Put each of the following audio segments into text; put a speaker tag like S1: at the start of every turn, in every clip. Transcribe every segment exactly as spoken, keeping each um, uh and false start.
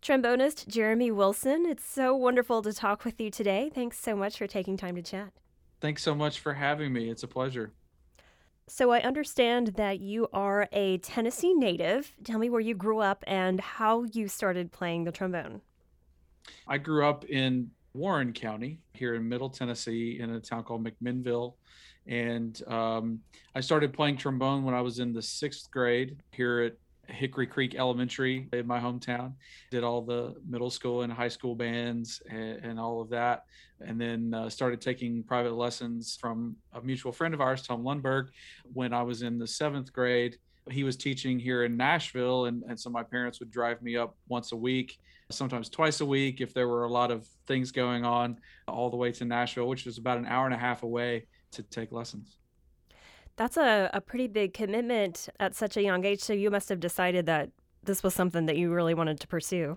S1: Trombonist Jeremy Wilson, it's so wonderful to talk with you today. Thanks so much for taking time to chat.
S2: Thanks so much for having me. It's a pleasure.
S1: So, I understand that you are a Tennessee native. Tell me where you grew up and how you started playing the trombone.
S2: I grew up in Warren County here in Middle Tennessee in a town called McMinnville. And um, I started playing trombone when I was in the sixth grade here at Hickory Creek Elementary in my hometown. Did all the middle school and high school bands and, and all of that. And then uh, started taking private lessons from a mutual friend of ours, Tom Lundberg, when I was in the seventh grade. He was teaching here in Nashville, and, and so my parents would drive me up once a week, sometimes twice a week if there were a lot of things going on, all the way to Nashville, which was about an hour and a half away, to take lessons.
S1: That's a, a pretty big commitment at such a young age, so you must have decided that this was something that you really wanted to pursue.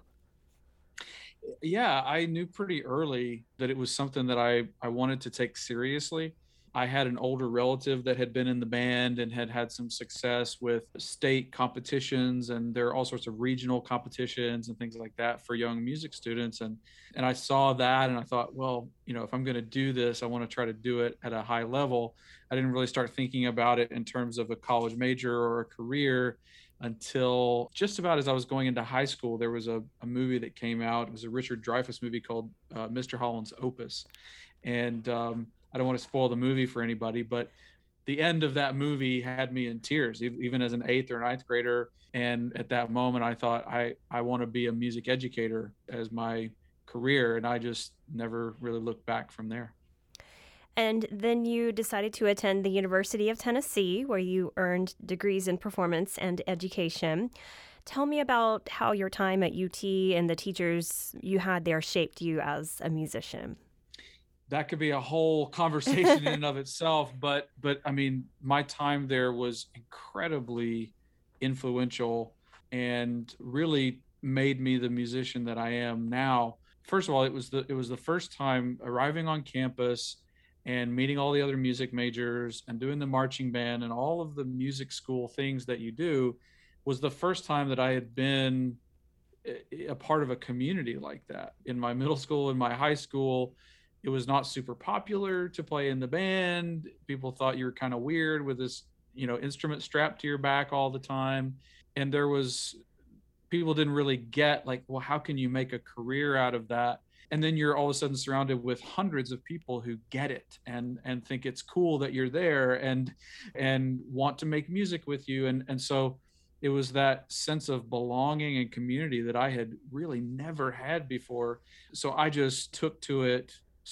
S2: Yeah, I knew pretty early that it was something that I, I wanted to take seriously. I had an older relative that had been in the band and had had some success with state competitions, and there are all sorts of regional competitions and things like that for young music students. And and I saw that, and I thought, well, you know, if I'm going to do this, I want to try to do it at a high level. I didn't really start thinking about it in terms of a college major or a career until just about as I was going into high school. There was a, a movie that came out. It was a Richard Dreyfuss movie called uh, Mister Holland's Opus. And um, I don't want to spoil the movie for anybody, but the end of that movie had me in tears, e- even as an eighth or ninth grader. And at that moment, I thought, I, I want to be a music educator as my career. And I just never really looked back from there.
S1: And then you decided to attend the University of Tennessee, where you earned degrees in performance and education. Tell me about how your time at U T and the teachers you had there shaped you as a musician.
S2: That could be a whole conversation in and of itself, but but I mean, my time there was incredibly influential and really made me the musician that I am now. First of all, it was the it was the first time arriving on campus and meeting all the other music majors and doing the marching band and all of the music school things that you do, was the first time that I had been a part of a community like that. In my middle school, in my high school, it was not super popular to play in the band. People thought you were kind of weird with this, you know, instrument strapped to your back all the time. And there was, people didn't really get, like, well, how can you make a career out of that? And then you're all of a sudden surrounded with hundreds of people who get it and and think it's cool that you're there and and want to make music with you. And and so it was that sense of belonging and community that I had really never had before. So I just took to it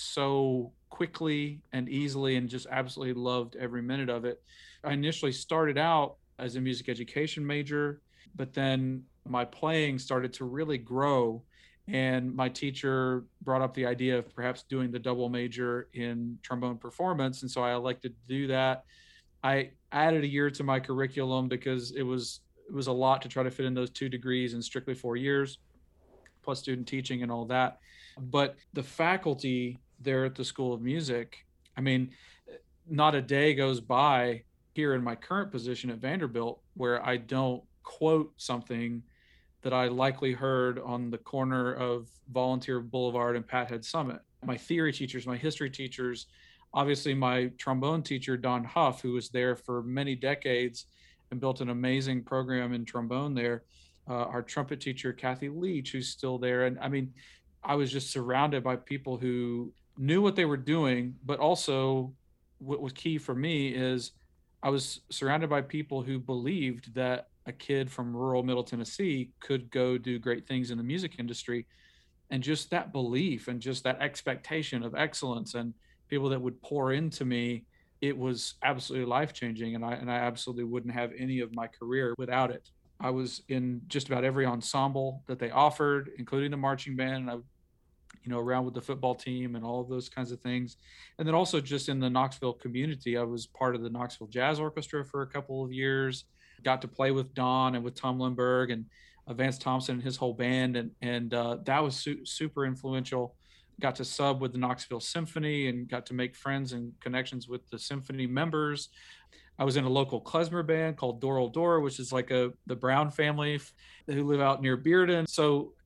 S2: so quickly and easily and just absolutely loved every minute of it. I initially started out as a music education major, but then my playing started to really grow. And my teacher brought up the idea of perhaps doing the double major in trombone performance. And so I elected to do that. I added a year to my curriculum because it was it was a lot to try to fit in those two degrees in strictly four years, plus student teaching and all that. But the faculty there at the School of Music, I mean, not a day goes by here in my current position at Vanderbilt where I don't quote something that I likely heard on the corner of Volunteer Boulevard and Pathead Summit. My theory teachers, my history teachers, obviously my trombone teacher, Don Huff, who was there for many decades and built an amazing program in trombone there. Uh, our trumpet teacher, Kathy Leach, who's still there. And I mean, I was just surrounded by people who knew what they were doing, but also what was key for me is I was surrounded by people who believed that a kid from rural Middle Tennessee could go do great things in the music industry. And just that belief and just that expectation of excellence and people that would pour into me, it was absolutely life changing. And I, and I absolutely wouldn't have any of my career without it. I was in just about every ensemble that they offered, including the marching band. And I, you know, around with the football team and all of those kinds of things. And then also just in the Knoxville community, I was part of the Knoxville Jazz Orchestra for a couple of years, got to play with Don and with Tom Lindberg and uh, Vance Thompson and his whole band. And, and uh, that was su- super influential. Got to sub with the Knoxville Symphony and got to make friends and connections with the symphony members. I was in a local klezmer band called Doral Dor, which is like a the Brown family who live out near Bearden. So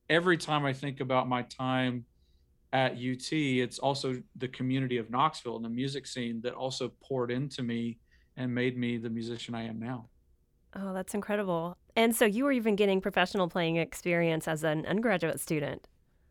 S2: every time I think about my time at U T, it's also the community of Knoxville and the music scene that also poured into me and made me the musician I am now.
S1: Oh, that's incredible. And so you were even getting professional playing experience as an undergraduate student.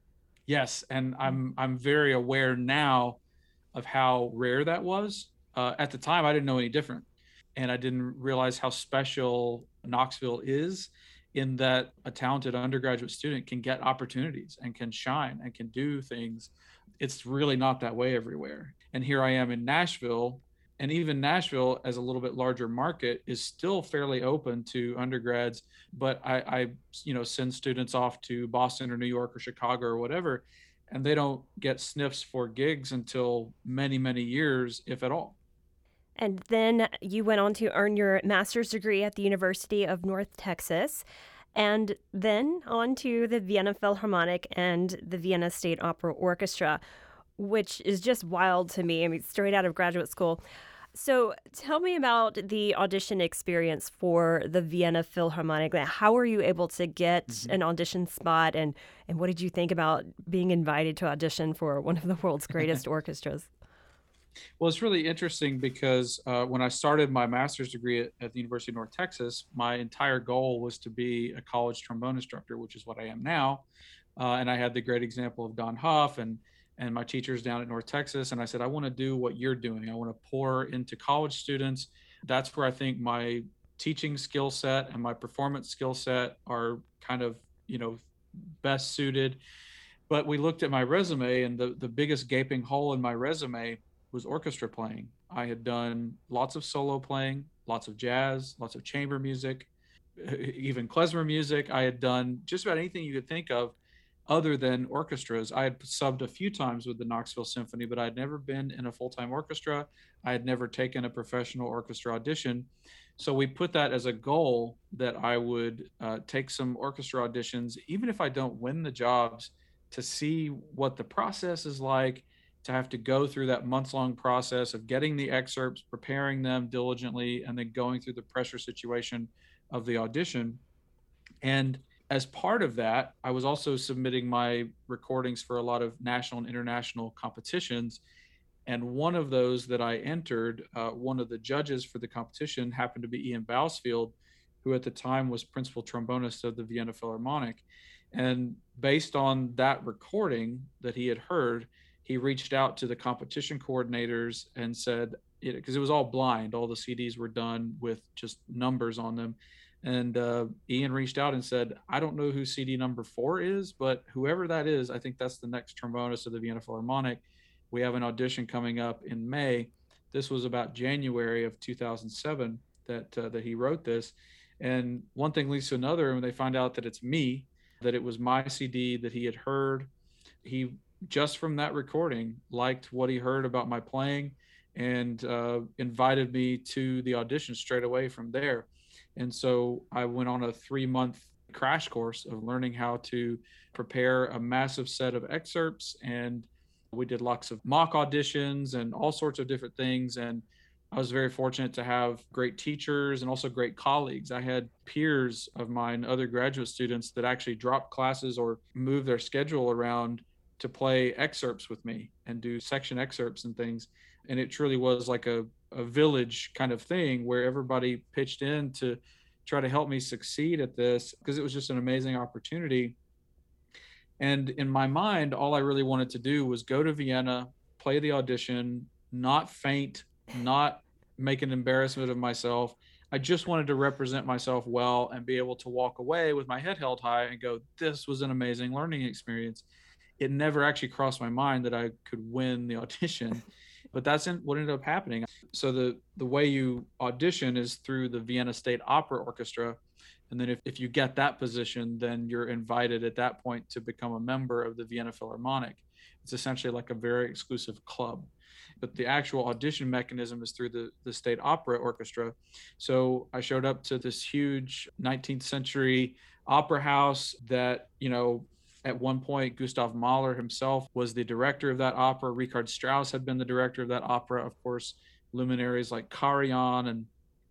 S2: Yes, and I'm I'm very aware now of how rare that was. Uh, at the time, I didn't know any different, and I didn't realize how special Knoxville is in that a talented undergraduate student can get opportunities and can shine and can do things. It's really not that way everywhere. And here I am in Nashville, and even Nashville, as a little bit larger market, is still fairly open to undergrads. But I, I you know, send students off to Boston or New York or Chicago or whatever, and they don't get sniffs for gigs until many, many years, if at all.
S1: And then you went on to earn your master's degree at the University of North Texas, and then on to the Vienna Philharmonic and the Vienna State Opera Orchestra, which is just wild to me. I mean, straight out of graduate school. So tell me about the audition experience for the Vienna Philharmonic. Like, how were you able to get
S2: Mhm.
S1: an audition spot, and, and what did you think about being invited to audition for one of the world's greatest orchestras?
S2: Well, it's really interesting because uh, when I started my master's degree at, at the University of North Texas, my entire goal was to be a college trombone instructor, which is what I am now. Uh, and I had the great example of Don Huff and and my teachers down at North Texas. And I said, I want to do what you're doing. I want to pour into college students. That's where I think my teaching skill set and my performance skill set are kind of, you know, best suited. But we looked at my resume, and the, the biggest gaping hole in my resume was orchestra playing. I had done lots of solo playing, lots of jazz, lots of chamber music, even klezmer music. I had done just about anything you could think of other than orchestras. I had subbed a few times with the Knoxville Symphony, but I'd never been in a full time orchestra. I had never taken a professional orchestra audition. So we put that as a goal that I would uh, take some orchestra auditions, even if I don't win the jobs, to see what the process is like, to have to go through that months long process of getting the excerpts, preparing them diligently, and then going through the pressure situation of the audition. And as part of that, I was also submitting my recordings for a lot of national and international competitions. And one of those that I entered, uh, one of the judges for the competition happened to be Ian Bousfield, who at the time was principal trombonist of the Vienna Philharmonic. And based on that recording that he had heard, he reached out to the competition coordinators and said, because it, it was all blind, all the C Ds were done with just numbers on them. And uh, Ian reached out and said, I don't know who C D number four is, but whoever that is, I think that's the next trombonist of the Vienna Philharmonic. We have an audition coming up in May. This was about January of two thousand seven that uh, that he wrote this. And one thing leads to another, and they find out that it's me, that it was my C D that he had heard. He just from that recording liked what he heard about my playing, and uh, invited me to the audition straight away from there. And so I went on a three month crash course of learning how to prepare a massive set of excerpts. And we did lots of mock auditions and all sorts of different things. And I was very fortunate to have great teachers and also great colleagues. I had peers of mine, other graduate students, that actually dropped classes or moved their schedule around to play excerpts with me and do section excerpts and things. And it truly was like a, a village kind of thing where everybody pitched in to try to help me succeed at this, because it was just an amazing opportunity. And in my mind, all I really wanted to do was go to Vienna, play the audition, not faint, not make an embarrassment of myself. I just wanted to represent myself well and be able to walk away with my head held high and go, this was an amazing learning experience. It never actually crossed my mind that I could win the audition, but that's what ended up happening. So the, the way you audition is through the Vienna State Opera Orchestra. And then if, if you get that position, then you're invited at that point to become a member of the Vienna Philharmonic. It's essentially like a very exclusive club. But the actual audition mechanism is through the, the State Opera Orchestra. So I showed up to this huge nineteenth century opera house that, you know, at one point, Gustav Mahler himself was the director of that opera. Richard Strauss had been the director of that opera. Of course, luminaries like Karajan and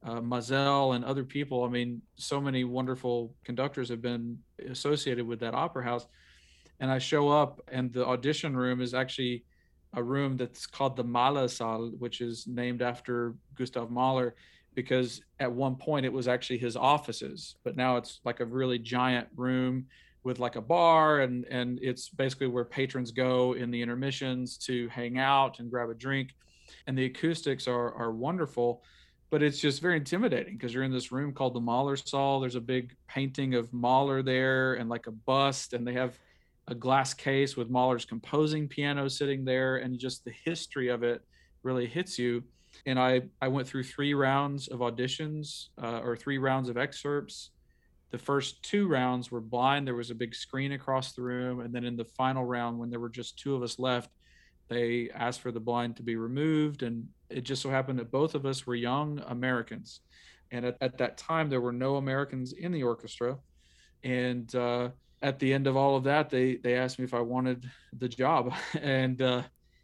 S2: uh, Mazel and other people. I mean, so many wonderful conductors have been associated with that opera house. And I show up, and the audition room is actually a room that's called the Malersaal, which is named after Gustav Mahler, because at one point it was actually his offices, but now it's like a really giant room with like a bar, and and it's basically where patrons go in the intermissions to hang out and grab a drink. And the acoustics are are wonderful, but it's just very intimidating because you're in this room called the Malersaal. There's a big painting of Mahler there and like a bust, and they have a glass case with Mahler's composing piano sitting there, and just the history of it really hits you. And I, I went through three rounds of auditions uh, or three rounds of excerpts. The first two rounds were blind. There was a big screen across the room. And then in the final round, when there were just two of us left, they asked for the blind to be removed. And it just so happened that both of us were young Americans. And at, at that time, there were no Americans in the orchestra. And uh, at the end of all of that, they they asked me if I wanted the job. And uh,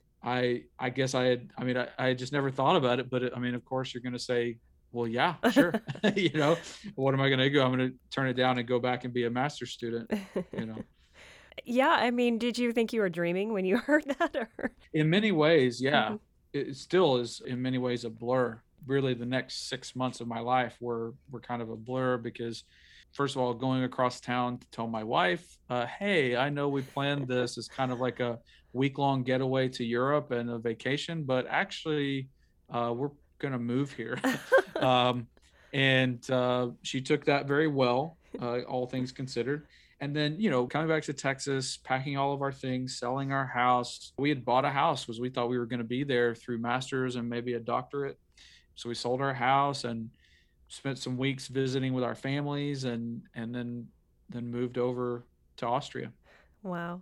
S2: I I guess I had, I mean, I, I just never thought about it. But it, I mean, of course, you're going to say, well, yeah, sure. You know, what am I going to do? I'm going to turn it down and go back and be a master's student, you know.
S1: Yeah, I mean, did you think you were dreaming when you heard that? Or?
S2: In many ways, yeah.
S1: Mm-hmm.
S2: It still is in many ways a blur. Really, the next six months of my life were were kind of a blur because, first of all, going across town to tell my wife, uh, hey, I know we planned this as kind of like a week-long getaway to Europe and a vacation, but actually uh, we're going to move here. um, and uh, she took that very well, uh, all things considered. And then, you know, coming back to Texas, packing all of our things, selling our house. We had bought a house because we thought we were going to be there through master's and maybe a doctorate. So we sold our house and spent some weeks visiting with our families, and and then then moved over to Austria.
S1: Wow.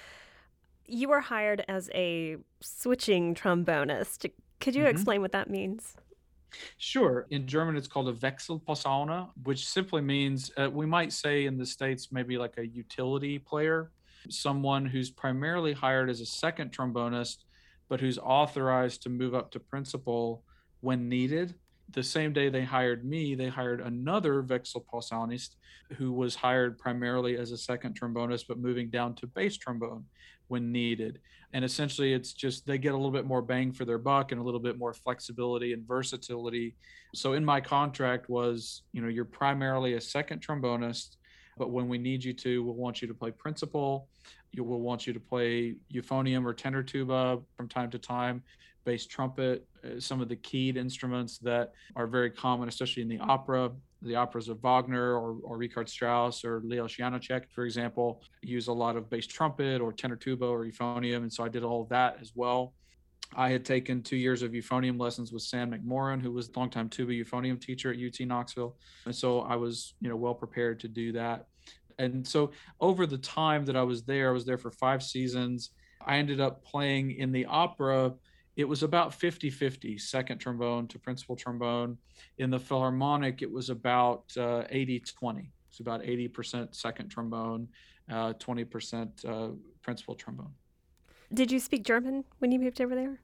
S1: You were hired as a switching trombonist. Could you mm-hmm. explain what that means?
S2: Sure. In German, it's called a Wechselposaune, which simply means, uh, we might say in the States, maybe like a utility player, someone who's primarily hired as a second trombonist, but who's authorized to move up to principal when needed. The same day they hired me, they hired another Wechselposaunist who was hired primarily as a second trombonist, but moving down to bass trombone when needed. And essentially, it's just they get a little bit more bang for their buck and a little bit more flexibility and versatility. So in my contract was, you know, you're primarily a second trombonist, but when we need you to, we'll want you to play principal. You will want you to play euphonium or tenor tuba from time to time, bass trumpet, uh, some of the keyed instruments that are very common, especially in the opera. The operas of Wagner or, or Richard Strauss or Leos Janáček, for example, use a lot of bass trumpet or tenor tuba or euphonium. And so I did all of that as well. I had taken two years of euphonium lessons with Sam McMorran, who was a longtime tuba euphonium teacher at U T Knoxville. And so I was, you know, well prepared to do that. And so over the time that I was there, I was there for five seasons. I ended up playing in the opera. It was about fifty-fifty, second trombone to principal trombone. In the Philharmonic, it was about uh, eighty twenty. It's about eighty percent second trombone, uh, twenty percent uh, principal trombone.
S1: Did you speak German when you moved over there?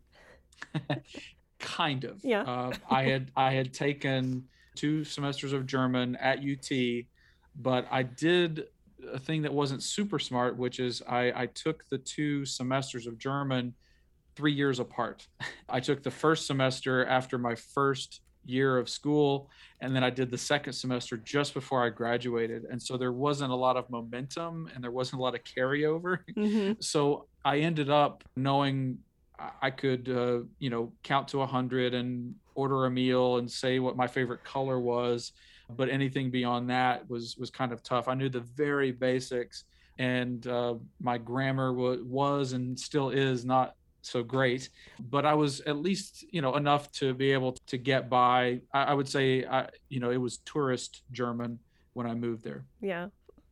S2: Kind of.
S1: Yeah.
S2: uh, I had I had taken two semesters of German at U T, but I did a thing that wasn't super smart, which is I, I took the two semesters of German three years apart. I took the first semester after my first year of school, and then I did the second semester just before I graduated. And so there wasn't a lot of momentum and there wasn't a lot of carryover. Mm-hmm. So I ended up knowing I could, uh, you know, count to a hundred and order a meal and say what my favorite color was. But anything beyond that was, was kind of tough. I knew the very basics, and uh, my grammar w- was and still is not so great, but I was at least, you know, enough to be able to get by. I, I would say, I, you know, it was tourist German when I moved there.
S1: Yeah.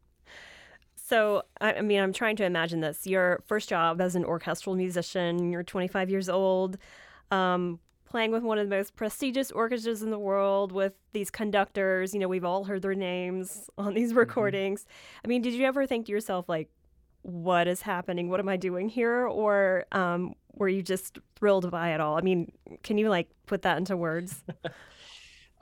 S1: So, I, I mean, I'm trying to imagine this. Your first job as an orchestral musician, you're twenty-five years old, um, playing with one of the most prestigious orchestras in the world with these conductors. You know, we've all heard their names on these recordings. Mm-hmm. I mean, did you ever think to yourself, like, what is happening? What am I doing here? Or um, were you just thrilled by it all? I mean, can you like put that into words?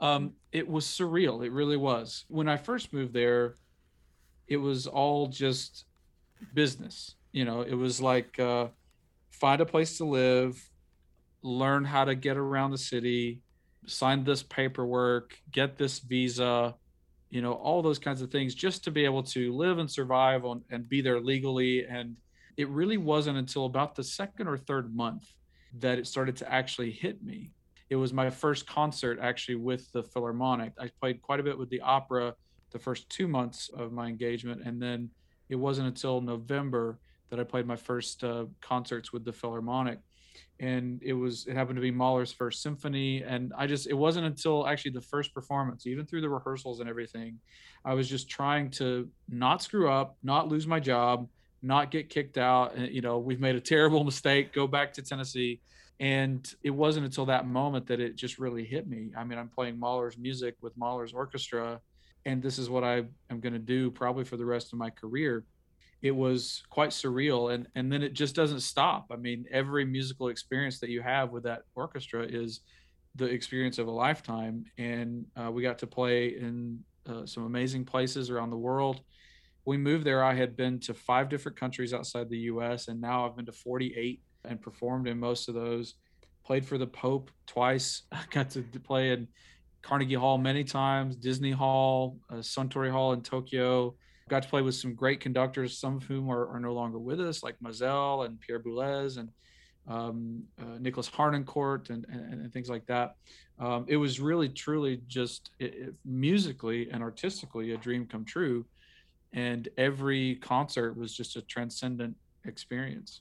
S2: Um, it was surreal. It really was. When I first moved there, it was all just business. You know, it was like uh, find a place to live, learn how to get around the city, sign this paperwork, get this visa, you know, all those kinds of things just to be able to live and survive on and be there legally. And it really wasn't until about the second or third month that it started to actually hit me. It was my first concert actually with the Philharmonic. I played quite a bit with the opera the first two months of my engagement. And then it wasn't until November that I played my first uh, concerts with the Philharmonic. And it was it happened to be Mahler's First Symphony. And I just it wasn't until actually the first performance, even through the rehearsals and everything, I was just trying to not screw up, not lose my job, not get kicked out. And, you know, we've made a terrible mistake, go back to Tennessee. And it wasn't until that moment that it just really hit me. I mean, I'm playing Mahler's music with Mahler's orchestra, and this is what I am going to do probably for the rest of my career. It was quite surreal, and and then it just doesn't stop. I mean, every musical experience that you have with that orchestra is the experience of a lifetime. And uh, we got to play in uh, some amazing places around the world. We moved there, I had been to five different countries outside the U S, and now I've been to forty-eight and performed in most of those. Played for the Pope twice. I got to play in Carnegie Hall many times, Disney Hall, uh, Suntory Hall in Tokyo. Got to play with some great conductors, some of whom are, are no longer with us, like Mazel and Pierre Boulez and um, uh, Nicholas Harnoncourt and, and, and things like that. Um, it was really, truly just it, it, musically and artistically a dream come true. And every concert was just a transcendent experience.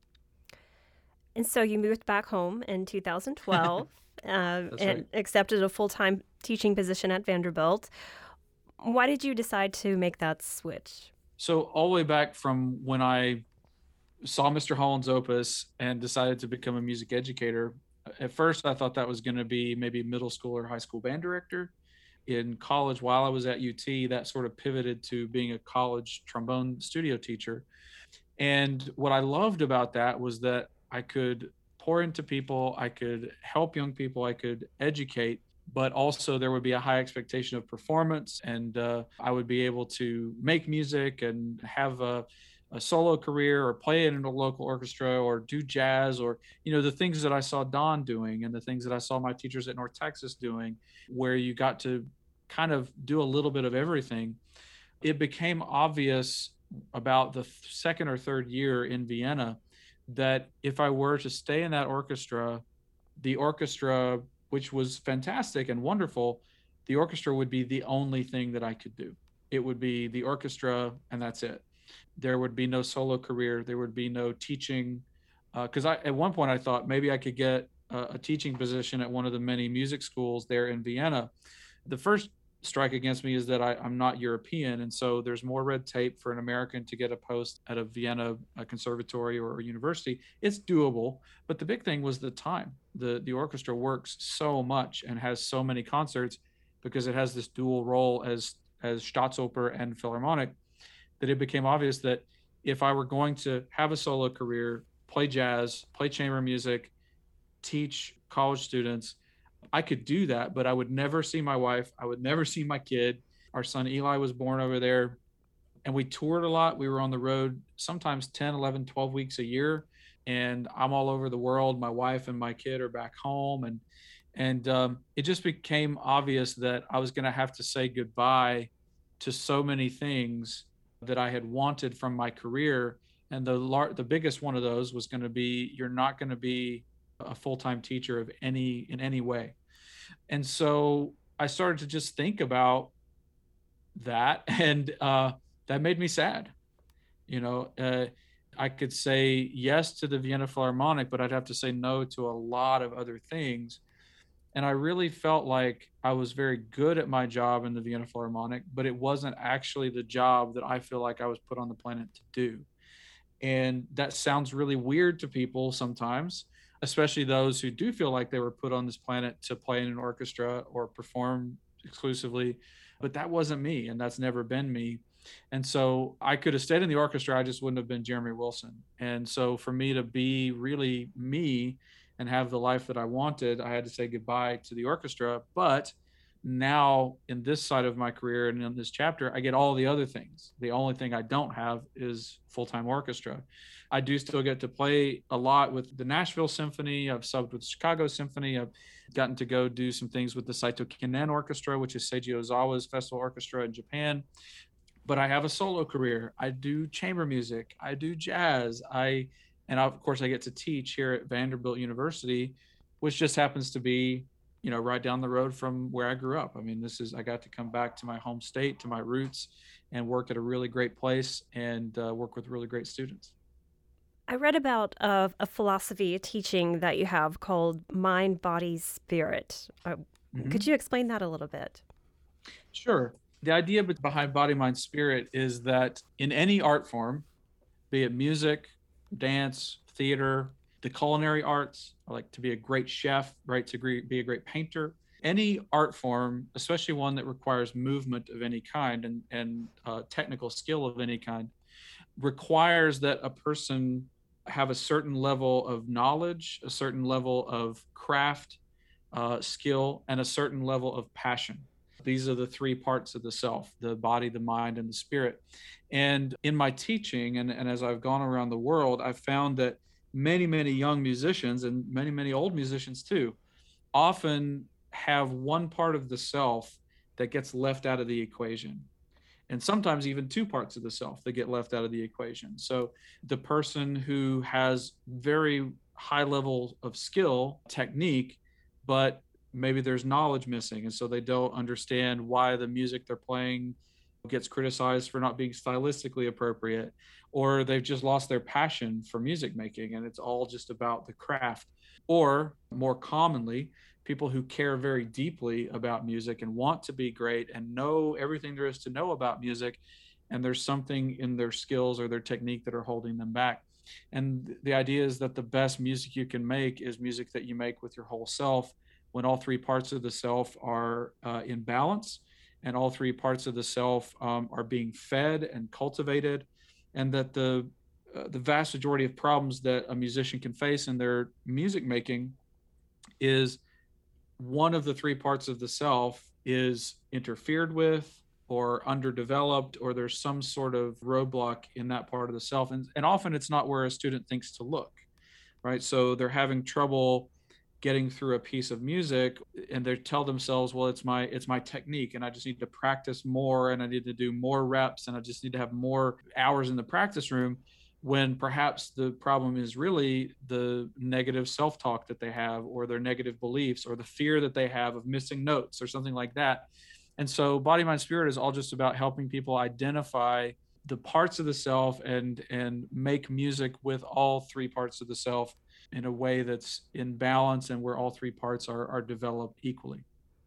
S1: And so you moved back home in two thousand twelve uh, and
S2: Right.
S1: accepted a full time teaching position at Vanderbilt. Why did you decide to make that switch?
S2: So all the way back from when I saw Mister Holland's opus and decided to become a music educator, at first I thought that was going to be maybe middle school or high school band director. In college, while I was at U T, that sort of pivoted to being a college trombone studio teacher. And what I loved about that was that I could pour into people, I could help young people, I could educate, but also there would be a high expectation of performance. And uh, I would be able to make music and have a, a solo career or play in a local orchestra or do jazz or, you know, the things that I saw Don doing and the things that I saw my teachers at North Texas doing, where you got to kind of do a little bit of everything. It became obvious about the second or third year in Vienna that if I were to stay in that orchestra, the orchestra, which was fantastic and wonderful, the orchestra would be the only thing that I could do. It would be the orchestra, and that's it. There would be no solo career. There would be no teaching. Because uh, I, at one point, I thought maybe I could get a, a teaching position at one of the many music schools there in Vienna. The first strike against me is that I, I'm not European. And so there's more red tape for an American to get a post at a Vienna a conservatory or a university. It's doable. But the big thing was the time. The, the orchestra works so much and has so many concerts because it has this dual role as, as Staatsoper and Philharmonic, that it became obvious that if I were going to have a solo career, play jazz, play chamber music, teach college students, I could do that, but I would never see my wife. I would never see my kid. Our son Eli was born over there, and we toured a lot. We were on the road sometimes ten, eleven, twelve weeks a year, and I'm all over the world. My wife and my kid are back home, and and um, it just became obvious that I was going to have to say goodbye to so many things that I had wanted from my career. And the lar- the biggest one of those was going to be, you're not going to be a full-time teacher of any in any way. And so I started to just think about that, and uh, that made me sad. You know, uh, I could say yes to the Vienna Philharmonic, but I'd have to say no to a lot of other things. And I really felt like I was very good at my job in the Vienna Philharmonic, but it wasn't actually the job that I feel like I was put on the planet to do. And that sounds really weird to people sometimes, especially those who do feel like they were put on this planet to play in an orchestra or perform exclusively. But that wasn't me, and that's never been me. And so I could have stayed in the orchestra, I just wouldn't have been Jeremy Wilson. And so for me to be really me and have the life that I wanted, I had to say goodbye to the orchestra. But now in this side of my career and in this chapter, I get all the other things. The only thing I don't have is full-time orchestra. I do still get to play a lot with the Nashville Symphony. I've subbed with the Chicago Symphony. I've gotten to go do some things with the Saito Kinen Orchestra, which is Seiji Ozawa's festival orchestra in Japan. But I have a solo career. I do chamber music. I do jazz. I, and of course I get to teach here at Vanderbilt University, which just happens to be, you know, right down the road from where I grew up. I mean, this is, I got to come back to my home state, to my roots, and work at a really great place and uh, work with really great students.
S1: I read about uh, a philosophy, a teaching that you have called mind, body, spirit. Uh,
S2: Mm-hmm.
S1: Could you explain that a little bit?
S2: Sure. The idea behind body, mind, spirit is that in any art form, be it music, dance, theater, the culinary arts, like to be a great chef, right, to be a great painter, any art form, especially one that requires movement of any kind and, and uh, technical skill of any kind, requires that a person have a certain level of knowledge, a certain level of craft, uh, skill, and a certain level of passion. These are the three parts of the self: the body, the mind, and the spirit. And in my teaching, and, and as I've gone around the world, I've found that many, many young musicians, and many, many old musicians too, often have one part of the self that gets left out of the equation. And sometimes even two parts of the self that get left out of the equation. So the person who has very high level of skill, technique, but maybe there's knowledge missing, and so they don't understand why the music they're playing gets criticized for not being stylistically appropriate, or they've just lost their passion for music making and it's all just about the craft. Or more commonly, people who care very deeply about music and want to be great and know everything there is to know about music, and there's something in their skills or their technique that are holding them back. And the idea is that the best music you can make is music that you make with your whole self, when all three parts of the self are uh, in balance, and all three parts of the self um, are being fed and cultivated, and that the uh, the vast majority of problems that a musician can face in their music making is one of the three parts of the self is interfered with or underdeveloped, or there's some sort of roadblock in that part of the self. And, and often it's not where a student thinks to look, right? So they're having trouble getting through a piece of music, and they tell themselves, well, it's my it's my technique, and I just need to practice more, and I need to do more reps, and I just need to have more hours in the practice room, when perhaps the problem is really the negative self-talk that they have, or their negative beliefs, or the fear that they have of missing notes or something like that. And so body, mind, spirit is all just about helping people identify the parts of the self and and make music with all three parts of the self in a way that's in balance and where all three parts are are developed equally.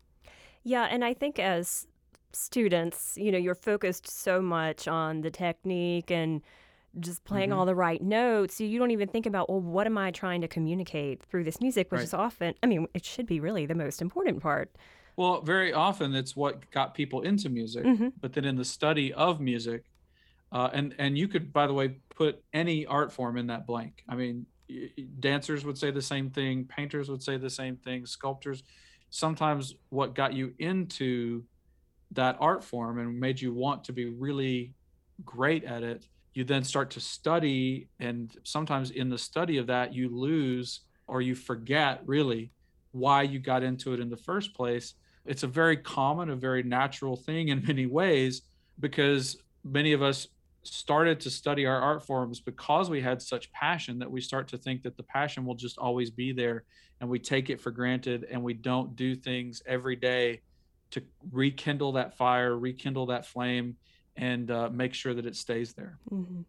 S1: Yeah, and I think as students, you know, you're focused so much on the technique and just playing
S2: Mm-hmm.
S1: all the right notes. You don't even think about, well, what am I trying to communicate through this music, which
S2: Right.
S1: is often, I mean, it should be really the most important part.
S2: Well, very often it's what got people into music,
S1: Hmm.
S2: but then in the study of music, uh, and and you could, by the way, put any art form in that blank. I mean, y- y- dancers would say the same thing, painters would say the same thing, sculptors. Sometimes what got you into that art form and made you want to be really great at it, you then start to study, and sometimes in the study of that you lose or you forget really why you got into it in the first place. It's a very common, a very natural thing in many ways, because many of us started to study our art forms because we had such passion, that we start to think that the passion will just always be there, and we take it for granted, and we don't do things every day to rekindle that fire, rekindle that flame, and uh, make sure that it stays there.
S1: Hmm.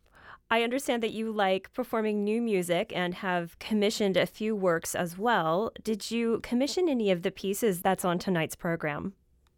S1: I understand that you like performing new music and have commissioned a few works as well. Did you commission any of the pieces that's on tonight's program?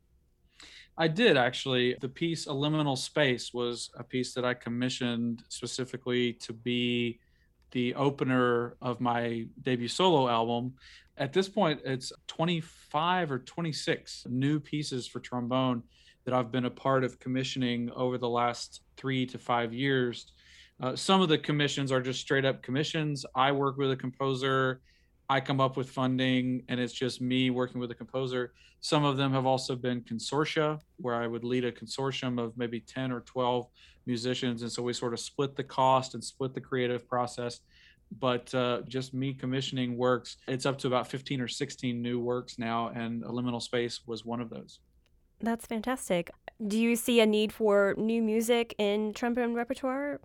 S2: I did actually. The piece A Liminal Space was a piece that I commissioned specifically to be the opener of my debut solo album. At this point, it's twenty-five or twenty-six new pieces for trombone that I've been a part of commissioning over the last three to five years. Uh, some of the commissions are just straight up commissions. I work with a composer, I come up with funding and it's just me working with a composer. Some of them have also been consortia where I would lead a consortium of maybe ten or twelve musicians. And so we sort of split the cost and split the creative process. But uh, just me commissioning works, it's up to about fifteen or sixteen new works now. And A Liminal Space was one of those.
S1: That's fantastic. Do you see a need for new music in trombone repertoire?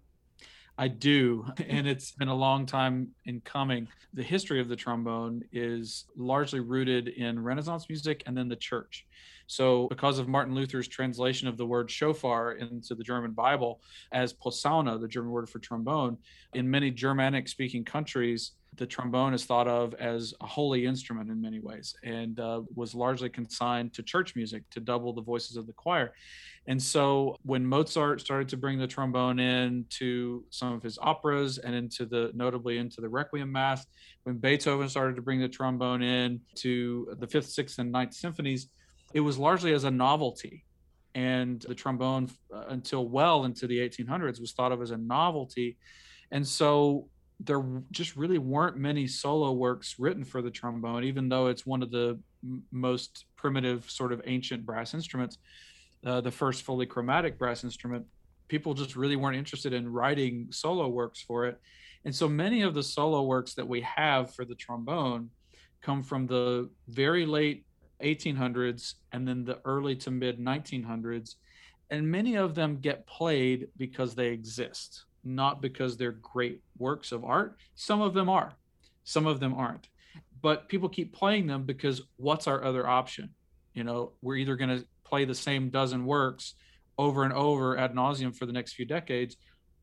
S2: I do, and it's been a long time in coming. The history of the trombone is largely rooted in Renaissance music and then the church. So, because of Martin Luther's translation of the word shofar into the German Bible as Posaune, the German word for trombone, in many Germanic speaking countries, the trombone is thought of as a holy instrument in many ways and uh, was largely consigned to church music to double the voices of the choir. And so when Mozart started to bring the trombone in to some of his operas and into the notably into the Requiem Mass, when Beethoven started to bring the trombone in to the fifth, sixth, and ninth symphonies, it was largely as a novelty. And the trombone, uh, until well into the eighteen hundreds, was thought of as a novelty. And so there just really weren't many solo works written for the trombone, even though it's one of the m- most primitive sort of ancient brass instruments, uh, the first fully chromatic brass instrument. People just really weren't interested in writing solo works for it. And so many of the solo works that we have for the trombone come from the very late eighteen hundreds and then the early to mid nineteen hundreds. And many of them get played because they exist, not because they're great works of art. Some of them are, some of them aren't. But people keep playing them because what's our other option? You know, we're either going to play the same dozen works over and over ad nauseum for the next few decades,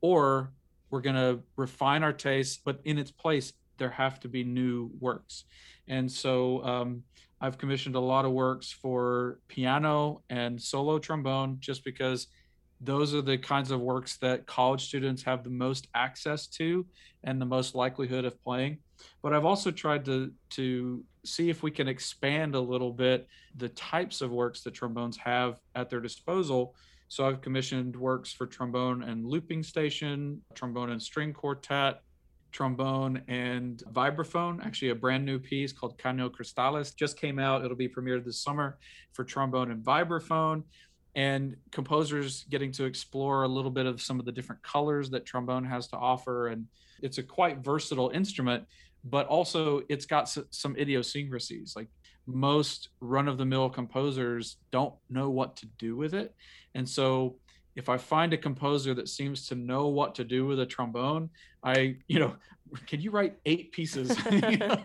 S2: or we're going to refine our taste, but in its place, there have to be new works. And so um, I've commissioned a lot of works for piano and solo trombone just because those are the kinds of works that college students have the most access to and the most likelihood of playing. But I've also tried to to see if we can expand a little bit the types of works that trombones have at their disposal. So I've commissioned works for trombone and looping station, trombone and string quartet, trombone and vibraphone. Actually, a brand new piece called Canio Cristales just came out. It'll be premiered this summer for trombone and vibraphone. And composers getting to explore a little bit of some of the different colors that trombone has to offer. And it's a quite versatile instrument, but also it's got s- some idiosyncrasies. Like most run-of-the-mill composers don't know what to do with it. And so if I find a composer that seems to know what to do with a trombone, I, you know, can you write eight pieces? you, know?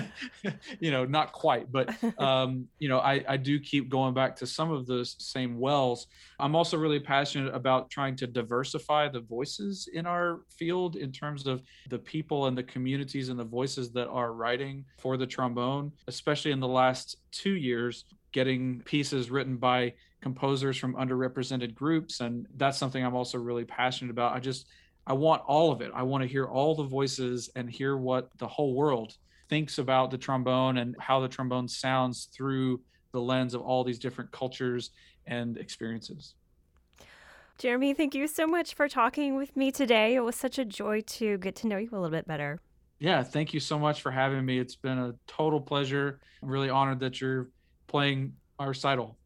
S2: you know, not quite, but, um, you know, I, I do keep going back to some of those same wells. I'm also really passionate about trying to diversify the voices in our field in terms of the people and the communities and the voices that are writing for the trombone, especially in the last two years, getting pieces written by composers from underrepresented groups. And that's something I'm also really passionate about. I just, I want all of it. I want to hear all the voices and hear what the whole world thinks about the trombone and how the trombone sounds through the lens of all these different cultures and experiences.
S1: Jeremy, thank you so much for talking with me today. It was such a joy to get to know you a little bit better.
S2: Yeah, thank you so much for having me. It's been a total pleasure. I'm really honored that you're playing my recital.